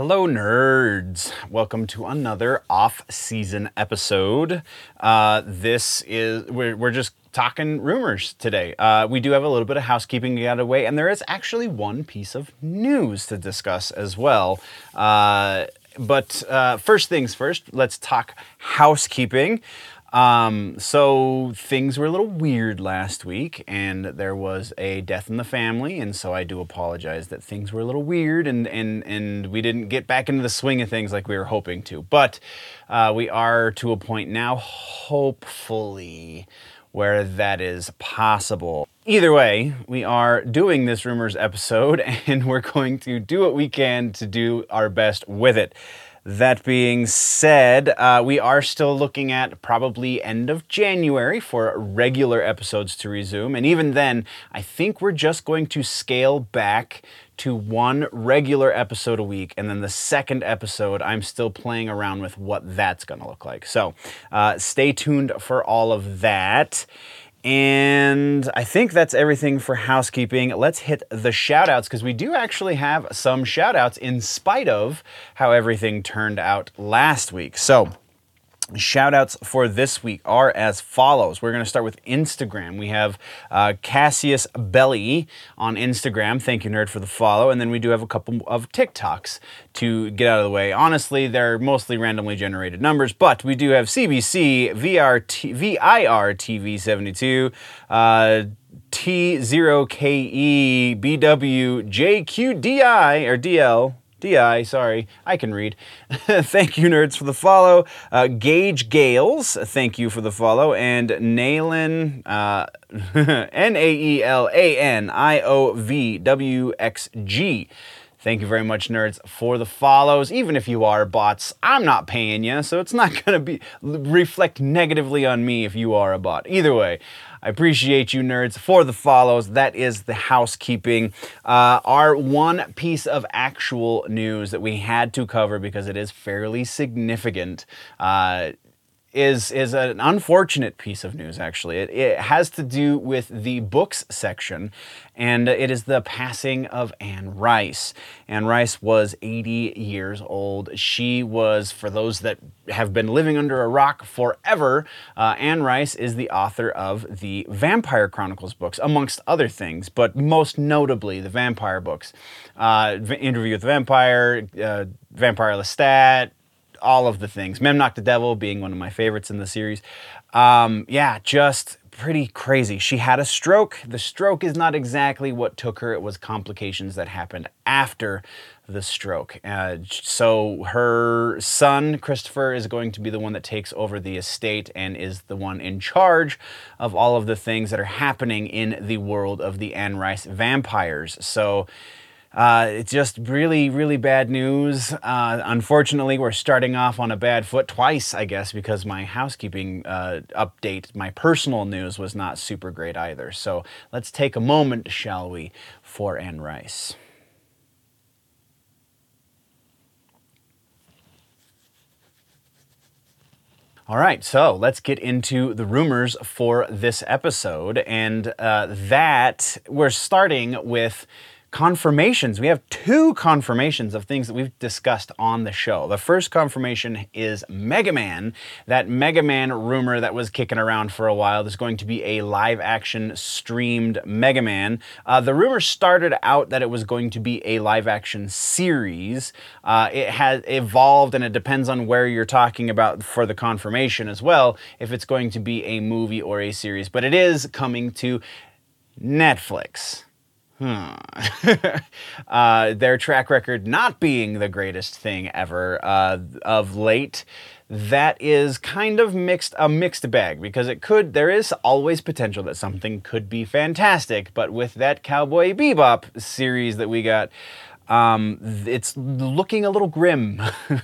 Hello, nerds. Welcome to another off-season episode. We're just talking rumors today. We do have a little bit of housekeeping to get away, and there is actually one piece of news to discuss as well. But first things first, let's talk housekeeping. So things were a little weird last week, and there was a death in the family, and so I do apologize that things were a little weird and we didn't get back into the swing of things like we were hoping to. But we are to a point now, hopefully, where that is possible. Either way, we are doing this rumors episode, and we're going to do what we can to do our best with it. That being said, we are still looking at probably end of January for regular episodes to resume. And even then, I think we're just going to scale back to one regular episode a week. And then the second episode, I'm still playing around with what that's going to look like. So stay tuned for all of that. And I think that's everything for housekeeping. Let's hit the shout-outs, because we do actually have some shout-outs in spite of how everything turned out last week. So shout-outs for this week are as follows. We're going to start with Instagram. We have Cassius Belly on Instagram. Thank you, nerd, for the follow. And then we do have a couple of TikToks to get out of the way. Honestly, they're mostly randomly generated numbers, but we do have CBC, VIRTV72, T0KE, BW, JQDI, or DI, sorry, I can read. Thank you, nerds, for the follow. Gage Gales, thank you for the follow. And Naelan, NAELANIOVWXG. Thank you very much, nerds, for the follows. Even if you are bots, I'm not paying you, so it's not going to reflect negatively on me if you are a bot. Either way, I appreciate you, nerds, for the follows. That is the housekeeping. Our one piece of actual news that we had to cover, because it is fairly significant, is an unfortunate piece of news, actually. It has to do with the books section, and it is the passing of Anne Rice. Anne Rice was 80 years old. She was, for those that have been living under a rock forever, Anne Rice is the author of the Vampire Chronicles books, amongst other things, but most notably the vampire books. Interview with the Vampire, Vampire Lestat, all of the things. Memnoch the Devil being one of my favorites in the series. Yeah, just pretty crazy. She had a stroke. The stroke is not exactly what took her. It was complications that happened after the stroke. So her son, Christopher, is going to be the one that takes over the estate and is the one in charge of all of the things that are happening in the world of the Anne Rice vampires. So it's just really, really bad news. Unfortunately, we're starting off on a bad foot twice, I guess, because my housekeeping update, my personal news, was not super great either. So let's take a moment, shall we, for Anne Rice. All right, so let's get into the rumors for this episode. And that we're starting with confirmations. We have two confirmations of things that we've discussed on the show. The first confirmation is Mega Man. That Mega Man rumor that was kicking around for a while. There's going to be a live-action streamed Mega Man. The rumor started out that it was going to be a live-action series. It has evolved, and it depends on where you're talking about for the confirmation as well, if it's going to be a movie or a series. But it is coming to Netflix. Their track record not being the greatest thing ever of late, that is kind of a mixed bag, because there is always potential that something could be fantastic, but with that Cowboy Bebop series that we got, it's looking a little grim.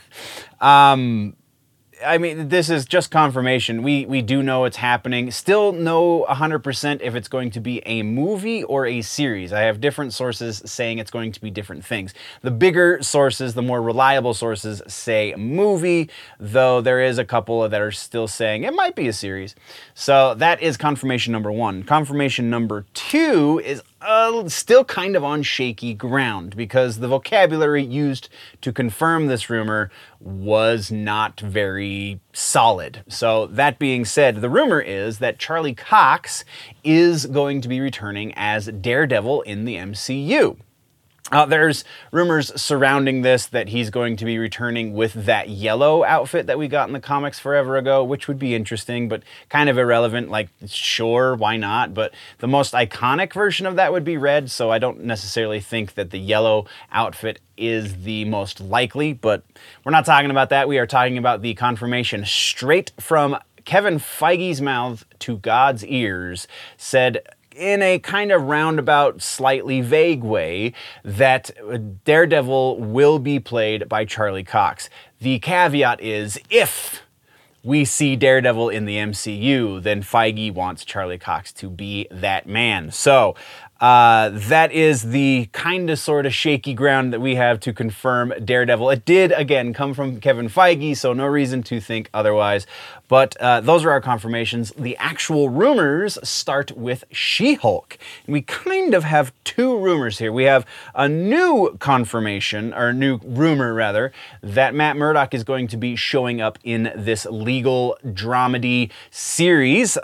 I mean, this is just confirmation. We do know it's happening. Still know 100% if it's going to be a movie or a series. I have different sources saying it's going to be different things. The bigger sources, the more reliable sources, say movie, though there is a couple that are still saying it might be a series. So that is confirmation number one. Confirmation number two is still kind of on shaky ground because the vocabulary used to confirm this rumor was not very solid. So that being said, the rumor is that Charlie Cox is going to be returning as Daredevil in the MCU. There's rumors surrounding this that he's going to be returning with that yellow outfit that we got in the comics forever ago, which would be interesting, but kind of irrelevant. Like, sure, why not? But the most iconic version of that would be red, so I don't necessarily think that the yellow outfit is the most likely, but we're not talking about that. We are talking about the confirmation straight from Kevin Feige's mouth to God's ears, said in a kind of roundabout, slightly vague way, that Daredevil will be played by Charlie Cox. The caveat is, if we see Daredevil in the MCU, then Feige wants Charlie Cox to be that man. So that is the kind of sort of shaky ground that we have to confirm Daredevil. It did, again, come from Kevin Feige, so no reason to think otherwise. But those are our confirmations. The actual rumors start with She-Hulk. And we kind of have two rumors here. We have a new confirmation, or new rumor rather, that Matt Murdock is going to be showing up in this legal dramedy series.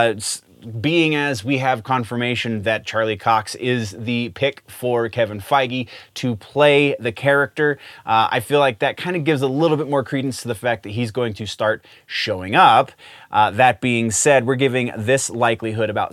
Being as we have confirmation that Charlie Cox is the pick for Kevin Feige to play the character, I feel like that kind of gives a little bit more credence to the fact that he's going to start showing up. That being said, we're giving this likelihood about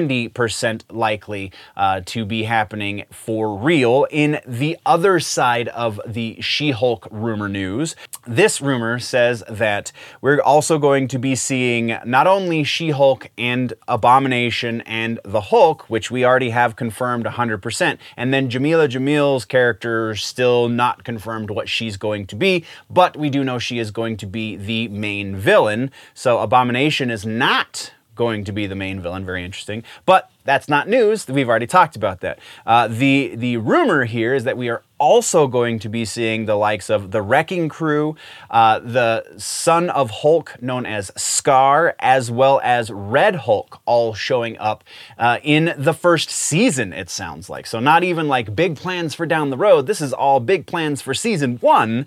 70% likely to be happening for real. In the other side of the She-Hulk rumor news, this rumor says that we're also going to be seeing not only She-Hulk and Abomination and the Hulk, which we already have confirmed 100%, and then Jamila Jamil's character still not confirmed what she's going to be, but we do know she is going to be the main villain. So Abomination is not going to be the main villain. Very interesting. But that's not news. We've already talked about that. The rumor here is that we are also going to be seeing the likes of the Wrecking Crew, the son of Hulk known as Scar, as well as Red Hulk, all showing up in the first season, it sounds like. So not even like big plans for down the road. This is all big plans for season 1.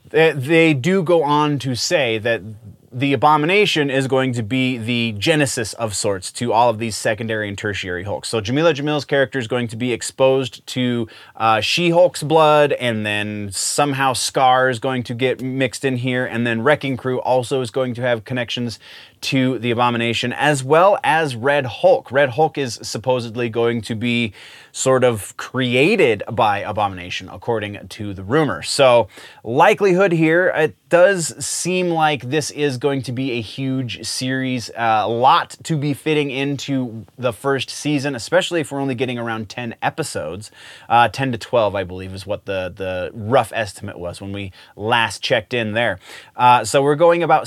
They do go on to say that the Abomination is going to be the genesis of sorts to all of these secondary and tertiary Hulks. So Jamila Jamil's character is going to be exposed to She-Hulk's blood, and then somehow Scar is going to get mixed in here, and then Wrecking Crew also is going to have connections to the Abomination, as well as Red Hulk. Red Hulk is supposedly going to be sort of created by Abomination, according to the rumor. So likelihood here, it does seem like this is going to be a huge series, a lot to be fitting into the first season, especially if we're only getting around 10 episodes. 10 to 12, I believe, is what the rough estimate was when we last checked in there. So we're going about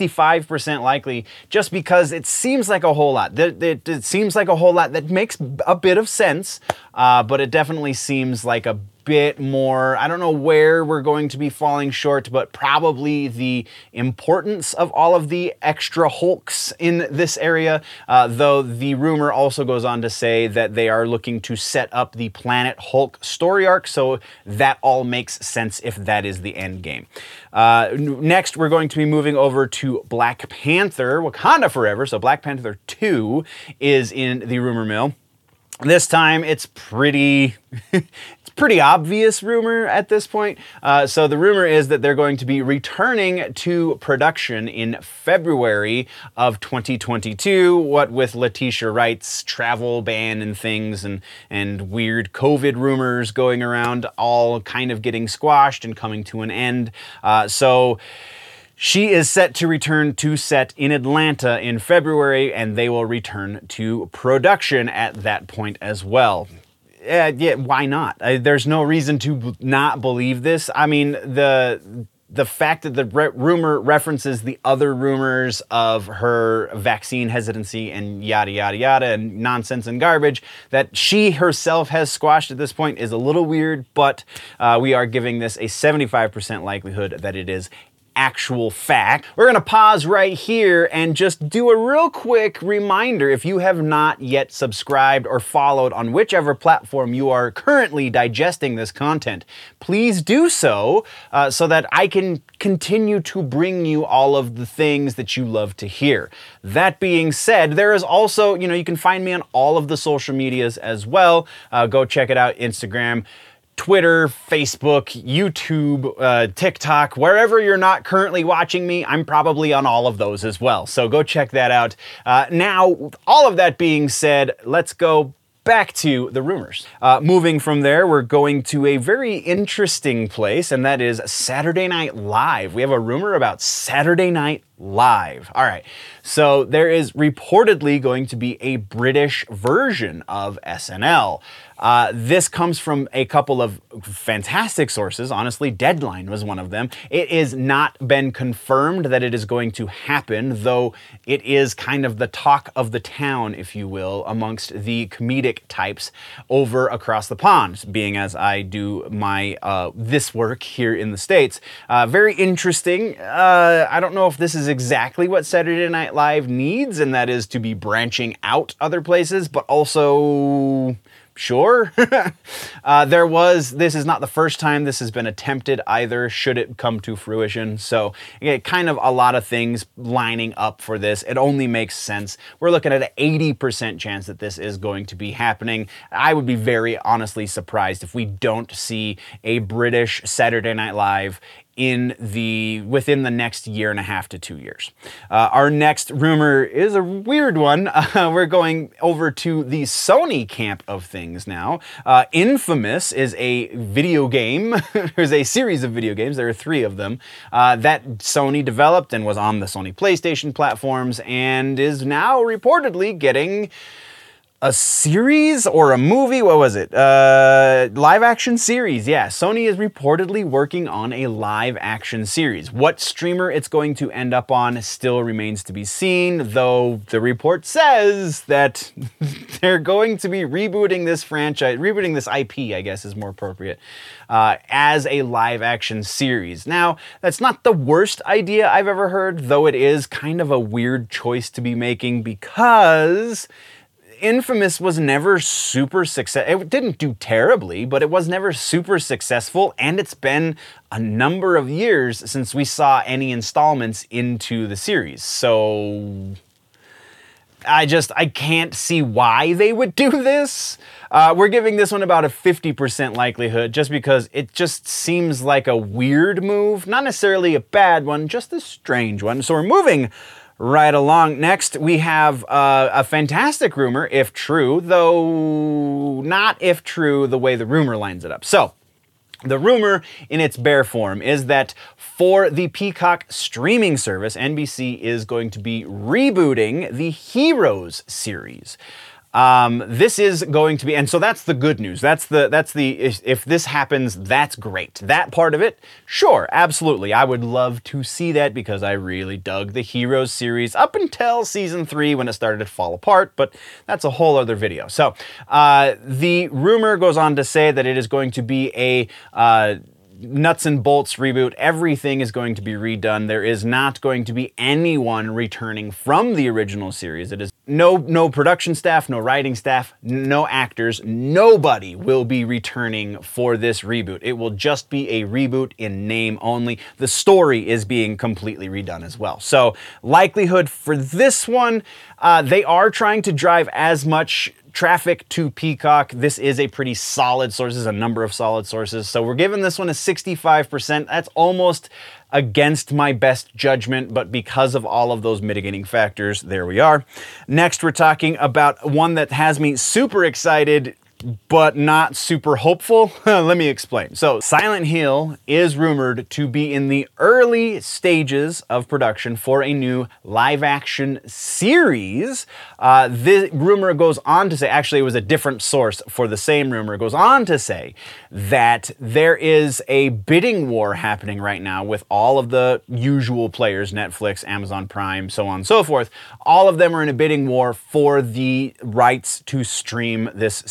65% likely, just because it seems like a whole lot. It seems like a whole lot that makes a bit of sense, but it definitely seems like a bit more. I don't know where we're going to be falling short, but probably the importance of all of the extra Hulks in this area, though the rumor also goes on to say that they are looking to set up the Planet Hulk story arc, so that all makes sense if that is the end game. Next, we're going to be moving over to Black Panther, Wakanda Forever, so Black Panther 2 is in the rumor mill. This time, it's pretty obvious rumor at this point. So the rumor is that they're going to be returning to production in February of 2022, what with Letitia Wright's travel ban and things, and weird COVID rumors going around, all kind of getting squashed and coming to an end. So she is set to return to set in Atlanta in February, and they will return to production at that point as well. Yeah, why not? There's no reason to not believe this. I mean, the fact that the rumor references the other rumors of her vaccine hesitancy and yada, yada, yada, and nonsense and garbage that she herself has squashed at this point is a little weird, but we are giving this a 75% likelihood that it is actual fact. We're gonna pause right here and just do a real quick reminder. If you have not yet subscribed or followed on whichever platform you are currently digesting this content, please do so, so that I can continue to bring you all of the things that you love to hear. That being said, there is also, you can find me on all of the social medias as well. Go check it out, Instagram, Twitter, Facebook, YouTube, TikTok, wherever you're not currently watching me, I'm probably on all of those as well. So go check that out. Now, all of that being said, let's go back to the rumors. Moving from there, we're going to a very interesting place, and that is Saturday Night Live. We have a rumor about Saturday Night Live. All right, so there is reportedly going to be a British version of SNL. This comes from a couple of fantastic sources. Honestly, Deadline was one of them. It has not been confirmed that it is going to happen, though it is kind of the talk of the town, if you will, amongst the comedic types over across the pond, being as I do my this work here in the States. Very interesting. I don't know if this is exactly what Saturday Night Live needs, and that is to be branching out other places, but also sure. This is not the first time this has been attempted either, should it come to fruition. So again, kind of a lot of things lining up for this. It only makes sense. We're looking at an 80% chance that this is going to be happening. I would be very honestly surprised if we don't see a British Saturday Night Live within the next 1.5 to 2 years. Our next rumor is a weird one. We're going over to the Sony camp of things now. Infamous is a video game. There's a series of video games. There are 3 of them that Sony developed and was on the Sony PlayStation platforms and is now reportedly getting a series or a movie. What was it? Live action series. Yeah, Sony is reportedly working on a live action series. What streamer it's going to end up on still remains to be seen, though the report says that they're going to be rebooting this franchise, rebooting this IP, I guess is more appropriate, as a live action series. Now, that's not the worst idea I've ever heard, though it is kind of a weird choice to be making because Infamous was never super successful. It didn't do terribly, but it was never super successful, and it's been a number of years since we saw any installments into the series. So I can't see why they would do this. We're giving this one about a 50% likelihood just because it just seems like a weird move. Not necessarily a bad one, just a strange one. So we're moving right along. Next, we have a fantastic rumor, if true, though not if true the way the rumor lines it up. So, the rumor in its bare form is that for the Peacock streaming service, NBC is going to be rebooting the Heroes series. This is going to be, and so that's the good news. If this happens, that's great. That part of it, sure, absolutely. I would love to see that because I really dug the Heroes series up until season 3 when it started to fall apart, but that's a whole other video. So, the rumor goes on to say that it is going to be a, nuts and bolts reboot. Everything is going to be redone. There is not going to be anyone returning from the original series. It is no production staff, no writing staff, no actors. Nobody will be returning for this reboot. It will just be a reboot in name only. The story is being completely redone as well. So likelihood for this one, they are trying to drive as much traffic to Peacock. This is a pretty solid source. There's a number of solid sources. So we're giving this one a 65%. That's almost against my best judgment, but because of all of those mitigating factors, there we are. Next, we're talking about one that has me super excited, but not super hopeful. Let me explain. So Silent Hill is rumored to be in the early stages of production for a new live action series. The rumor goes on to say, actually it was a different source for the same rumor, goes on to say that there is a bidding war happening right now with all of the usual players, Netflix, Amazon Prime, so on and so forth. All of them are in a bidding war for the rights to stream this series.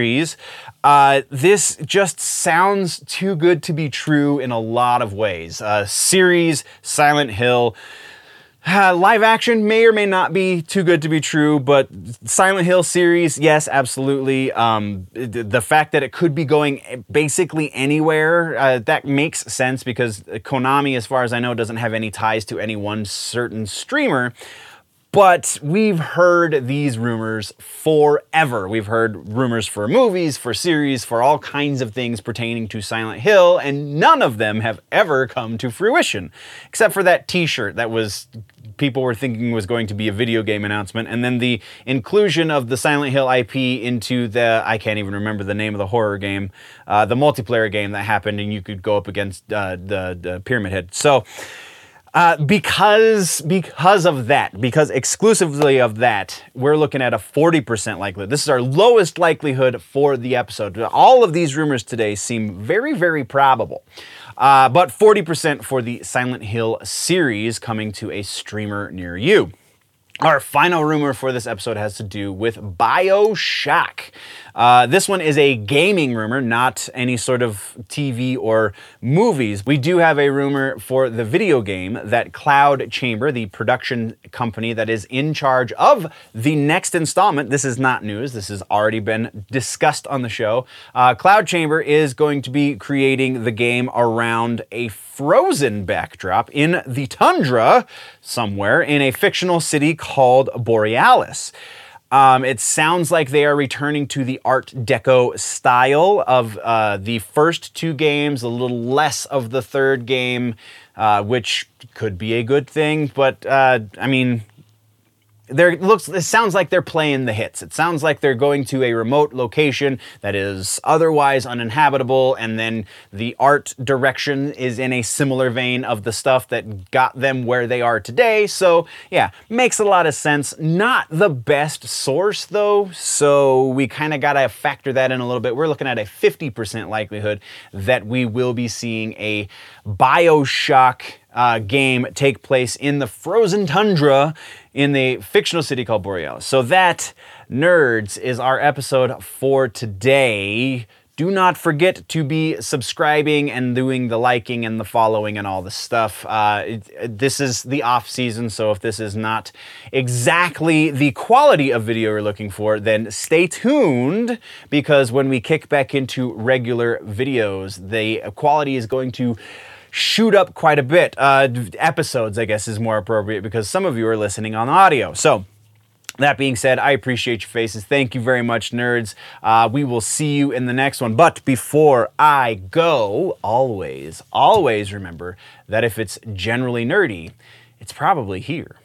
series. This just sounds too good to be true in a lot of ways. Series, Silent Hill. Live action may or may not be too good to be true, but Silent Hill series, yes, absolutely. The fact that it could be going basically anywhere, that makes sense because Konami, as far as I know, doesn't have any ties to any one certain streamer. But we've heard these rumors forever. We've heard rumors for movies, for series, for all kinds of things pertaining to Silent Hill, and none of them have ever come to fruition. Except for that t-shirt that people were thinking was going to be a video game announcement, and then the inclusion of the Silent Hill IP into I can't even remember the name of the horror game, the multiplayer game that happened, and you could go up against the Pyramid Head. So, because exclusively of that, we're looking at a 40% likelihood. This is our lowest likelihood for the episode. All of these rumors today seem very, very probable. But 40% for the Silent Hill series coming to a streamer near you. Our final rumor for this episode has to do with BioShock. This one is a gaming rumor, not any sort of TV or movies. We do have a rumor for the video game that Cloud Chamber, the production company that is in charge of the next installment, this is not news, this has already been discussed on the show. Cloud Chamber is going to be creating the game around a frozen backdrop in the tundra somewhere in a fictional city called Borealis. It sounds like they are returning to the Art Deco style of the first two games, a little less of the third game, which could be a good thing, but I mean, it sounds like they're playing the hits. It sounds like they're going to a remote location that is otherwise uninhabitable, and then the art direction is in a similar vein of the stuff that got them where they are today. So yeah, makes a lot of sense. Not the best source though, so we kind of got to factor that in a little bit. We're looking at a 50% likelihood that we will be seeing a BioShock game take place in the frozen tundra in the fictional city called Borealis. So that, nerds, is our episode for today. Do not forget to be subscribing and doing the liking and the following and all the stuff. This is the off season, so if this is not exactly the quality of video you're looking for, then stay tuned, because when we kick back into regular videos, the quality is going to shoot up quite a bit. Episodes, I guess, is more appropriate because some of you are listening on audio. So, that being said, I appreciate your faces. Thank you very much, nerds. We will see you in the next one. But before I go, always remember that if it's generally nerdy, it's probably here.